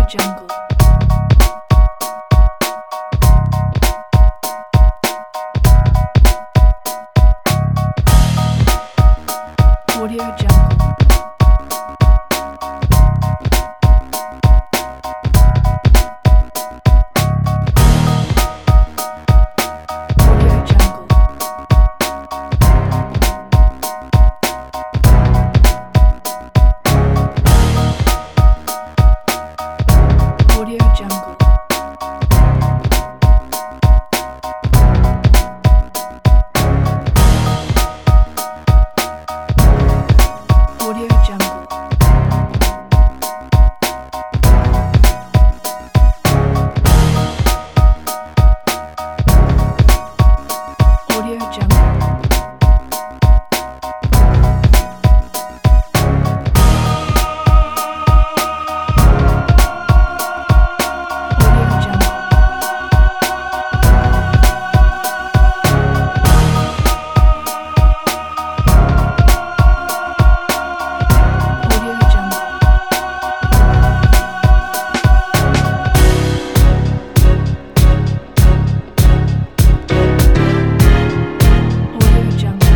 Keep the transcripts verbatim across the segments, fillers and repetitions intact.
Jungle. Audio Jungle. Audio Jungle. Audio Jungle. Audio Jungle. Audio Jungle. Audio Jungle. Audio Jungle. Audio Jungle.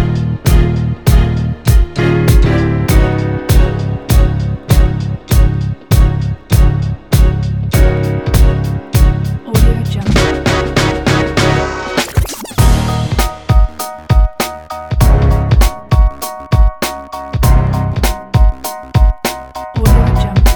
Audio Jungle. Audio Jungle.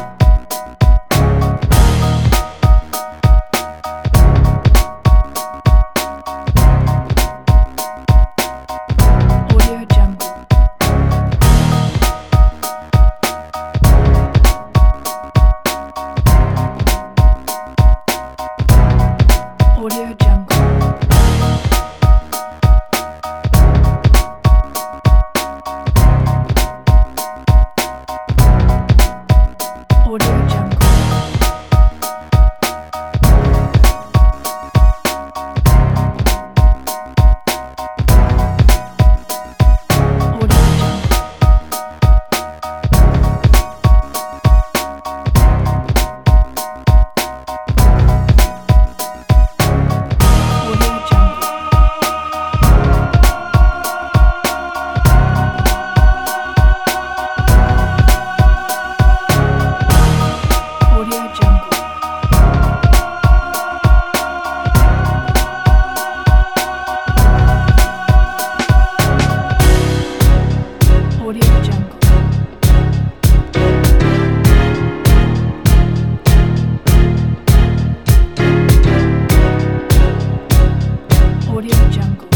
Audio Jungle. Audio Jungle. Audio Jungle. Audio Jungle. Audio Jungle. Audio Jungle. Audio Jungle. Audio Jungle.